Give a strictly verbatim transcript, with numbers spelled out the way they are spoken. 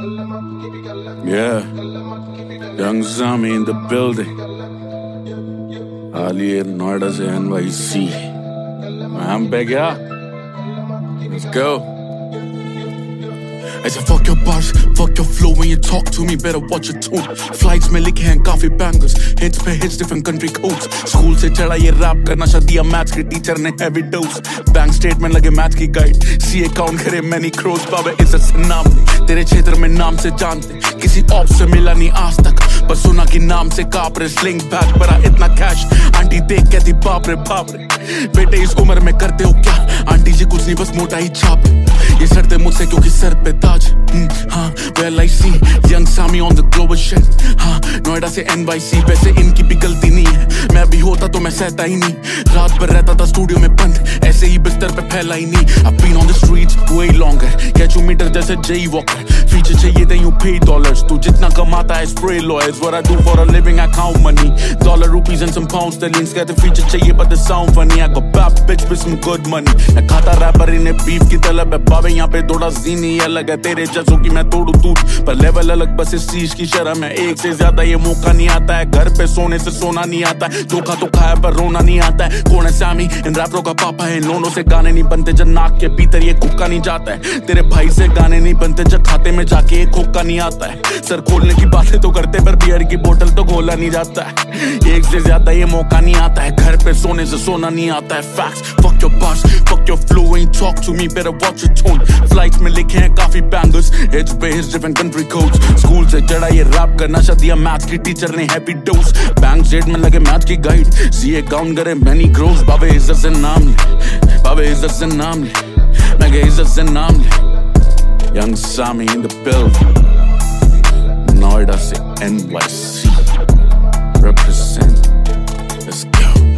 Yeah, Young Zami in the building. Alier Noida se N Y C. I'm back, yeah. Let's go. I said fuck your bars, fuck your flow when you talk to me, better watch your tone. Flights में लिखे हैं काफी bangers, hits पे hits different country codes. School से चढ़ा ये rap करना Shadiya maths के teacher ने heavy dose. Bank statement लगे maths की guide, C A count करे many crores. बाबे इज्जत से नाम ले, तेरे क्षेत्र में नाम से जानते, किसी ऑप से मिला नहीं आज तक, बस सुना कि नाम से काप रहे sling back भरा इतना cash. आंटी देख कहती बाप रे बाप रे, बेटे इस उम्र में करते हो क्या? आंटी जी कुछ नहीं बस मोटा ही छाप, ये सड़ते मुझसे क्योंकि सर पे ताज. हाँ well I see Young Zami on the global shit. हाँ नोएडा से N Y C, वैसे इनकी भी गलती नहीं है, मैं भी होता तो मैं सहता ही नहीं. रात भर रहता था स्टूडियो में बंद, ऐसे ही बिस्तर पे फैला ही नहीं. I've been on the streets way longer, catch you meter जैसे Jay Walker. फीचर चाहिए then you pay dollars, तू जितना कमाता है spray lawyers. What I do for a living I count money, dollar rupees and some pounds sterling. कहते feature चाहिए but they sound funny. I got bad bitch with some good money. मैं खाता wrapper इन्हें beef की तलब है, बाबे यहाँ पे थोड़ा जीनी अलग है. तेरे जैसों की मैं तोड़ू दूध पर लेवल अलग, बस इस चीज की शर्म है. एक से ज्यादा ये मौका नहीं आता है, घर पे सोने से सोना नहीं आता है. धोखा तो खाया पर रोना नहीं आता है. कौन है सैमी इन रैपरों का पापा है, इन लोनों से गाने नहीं बनते जब नाक के भीतर ये कुक्का नहीं जाता है. तेरे भाई से गाने नहीं बनते जब खाते में जाके एक खोका नहीं आता है. सर खोलने की बातें तो करते पर बियर की बोतल तो खोला नहीं जाता है. एक से ज्यादा ये मौका नहीं आता है, घर पे सोने से सोना नहीं आता है. Facts, fuck your bars, fuck your flow when you talk to me, better watch your tone. Flights में लिखे हैं काफी bangers, hits पे hits different country codes. School से चढ़ा ये rap करना शादिया maths की teacher ने heavy dose. Bank state में लगे maths की guide, C A count करे many crores. बाबे इज्जत से नाम ले, बाबे इज्जत से नाम ले, मैं कहे इज्जत से नाम ले. Young Zami in the building, Noida से N Y C represent. Let's go.